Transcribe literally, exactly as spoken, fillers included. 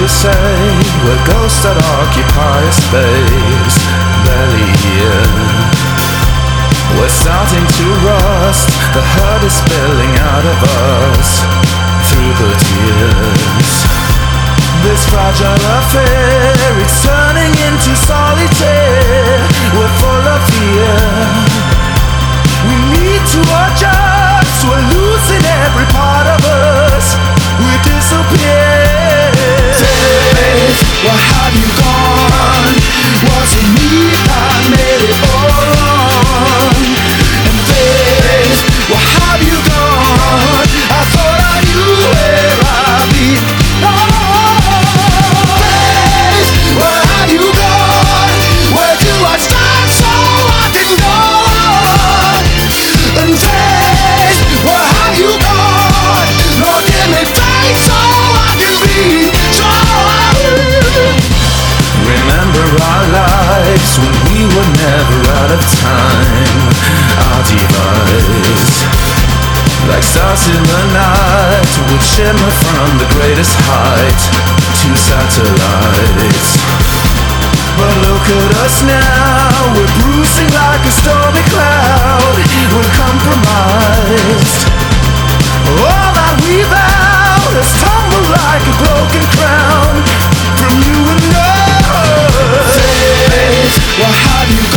say we're ghosts that occupy a space barely here. We're starting to rust, the hurt is spilling out of us through the tears. This fragile affair, it's turning into solitaire. We're full of fear. We need to adjust, we're losing every part of us. We disappear. Faith, where have you gone? Was it me that made it all wrong? And faith, where have you gone? I thought I knew where I belong. Faith, where have you gone? Where do I start so I can go on? And faith, where have you gone? Lord, give me faith so I can be strong. Remember our lives when we were never out of time. Our device, like stars in the night, would shimmer from the greatest height to satellites. But look at us now, we're bruising like a stormy cloud. We're compromised. All that we vowed has tumbled like a broken crown from you and us. Faith, where have you